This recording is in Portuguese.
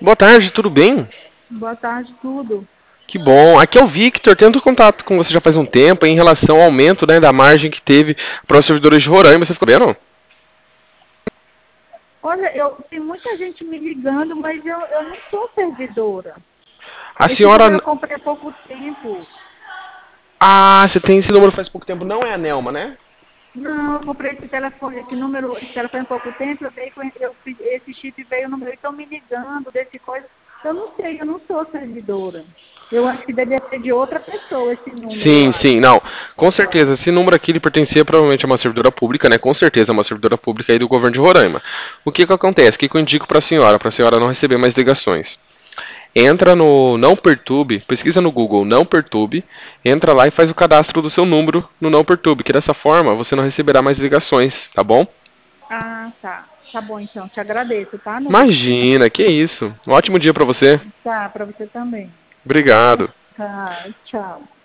Boa tarde, tudo bem? Boa tarde, tudo. Que bom. Aqui é o Victor, tento contato com você já faz um tempo em relação ao aumento, né, da margem que teve para os servidores de Roraima. Você ficou vendo? Olha, tem muita gente me ligando, mas eu não sou servidora. A Esse número senhora. eu comprei há pouco tempo. Ah, você tem esse número faz pouco tempo. Não é a Nelma, né? Não, eu comprei esse telefone há pouco tempo, esse chip veio no meu, estão me ligando desse coisa. Eu não sei, eu não sou servidora. Eu acho que devia ser de outra pessoa esse número, eu Sim, sim, acho. não. Com certeza, esse número aqui ele pertencia provavelmente a uma servidora pública, né? Com certeza, é uma servidora pública aí do governo de Roraima. O que que acontece? O que que eu indico para a senhora não receber mais ligações? Entra no Não Perturbe, pesquisa no Google Não Perturbe, entra lá e faz o cadastro do seu número no Não Perturbe, que dessa forma você não receberá mais ligações, tá bom? Ah, tá. Tá bom, então. Te agradeço, tá, amigo? Imagina, que isso. Um ótimo dia para você. Tá, para você também. Obrigado. Tá, tchau.